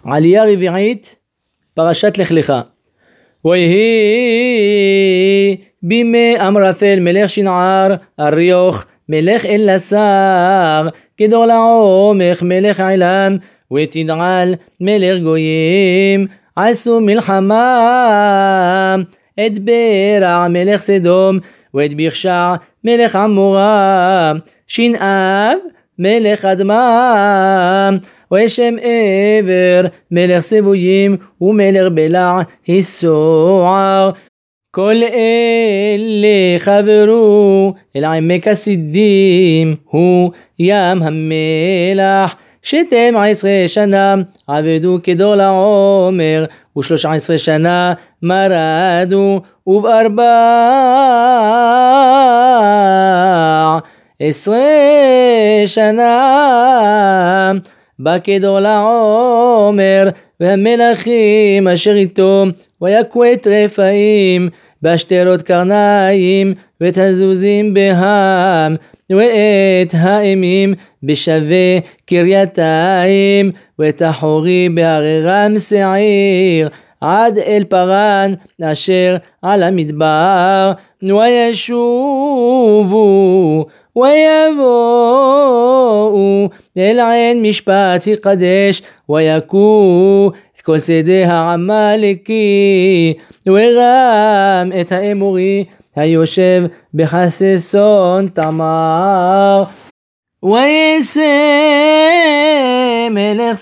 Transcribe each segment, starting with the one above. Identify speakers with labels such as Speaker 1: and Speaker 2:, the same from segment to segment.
Speaker 1: עלייה רביעית, פרשת לך לך. ויהי בימי אמרפל מלך שנער, אריוך מלך אלעשר, כדורלעומר מלך עילם, ותדעל מלך גויים, עשו מלחמה את ברע מלך סדום, ואת בירשע מלך עמורה, שנאב מלך אדמה, ושם עבר מלך סבויים, ומלך בלע הסוער. כל אלה חברו אל עמק הסידים, הוא ים המלח. 12 שנה עבדו כדורלעומר, ו13 שנה מרדו, וב14 שנה בא כדורלעומר והמלכים אשר איתו, ויכו את רפאים בשטרות קרניים, ואת הזוזים בהם, ואת האמים בשווה קרייתיים, ואת החורי בהררם שעיר, עד אל פרן אשר על המדבר. וישובו ויבואו אל עין משפט יקדש, ויכו את כל שדה העמלקי, ורם את האמורי היושב בחססון תמר. וייסה מלך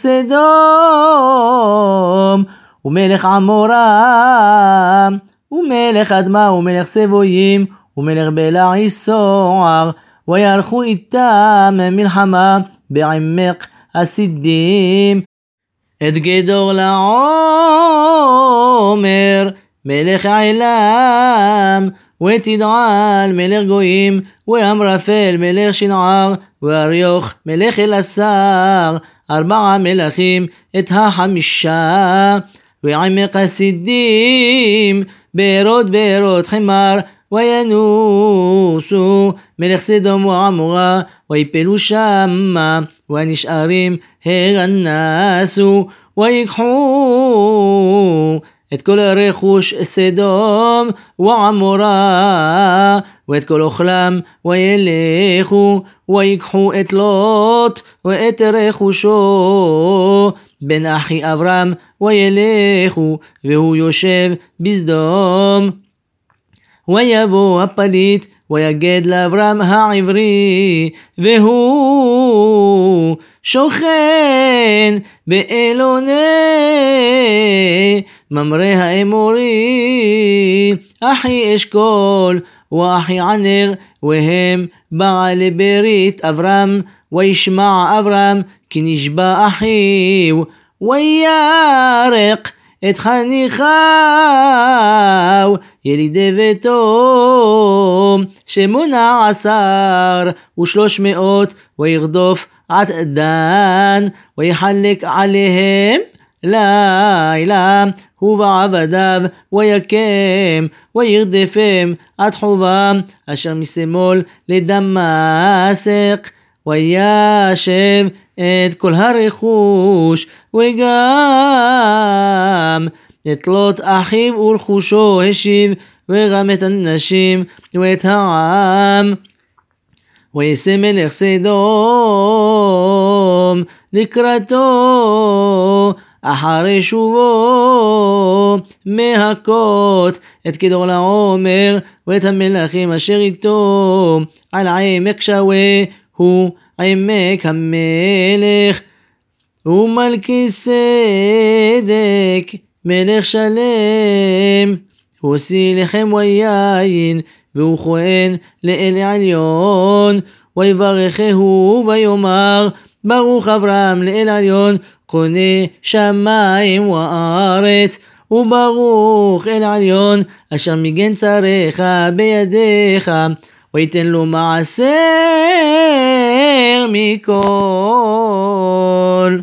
Speaker 1: סדום, ומלך עמורה, ומלך אדמה, ומלך סבויים, ומלך בלע הסוער, ויערכו איתם מלחמה בעמק הסידים. את כדורלעומר מלך עילם, ותדעל מלך גויים, ואמרפל מלך שנער, ואריוך מלך אלעשר, 4 מלכים את החמישה. ועמק הסידים בארות חמר, וינוסו מלך סדום ועמורה, ויפלו שמה, והנשארים הרנסו, ויקחו את כל רכוש סדום ועמורה, ואת כל אוכלם, וילכו ויקחו את לוט ואת רכושו בן אחי אברהם, וילכו והוא יושב בסדום. ויבוא הפליט ויגד לאברהם העברי, והוא שוכן באלוני ממרא האמורי, אחי אשכול ואחי ענר, והם בעלי ברית אברהם. וישמע אברהם כי נשבע אחיו, וירק את חניכיו ילידי ביתו 18,300, וירדוף עד דן, ויחלק עליהם לילה הוא ועבדיו, ויקם וירדפם עד חובם אשר משמאל לדמשק, וישב את כל הרכוש, וגם את לוט אחיו ורכושו השיב, וגם את הנשים ואת העם. וישא מלך סדום לקראתו אחרי שובו מהכות את כדורלעומר ואת המלכים אשר איתו על עמק שווה, הוא עמק המלך. ומלכיסדק מלך שלם, הוציא לחם ויין, והוא כהן לאל עליון. ויברכהו ויאמר, ברוך אברהם לאל עליון, קונה שמיים וארץ, וברוך אל עליון אשר מגן צריך בידיך, ויתן לו מעשר מכל.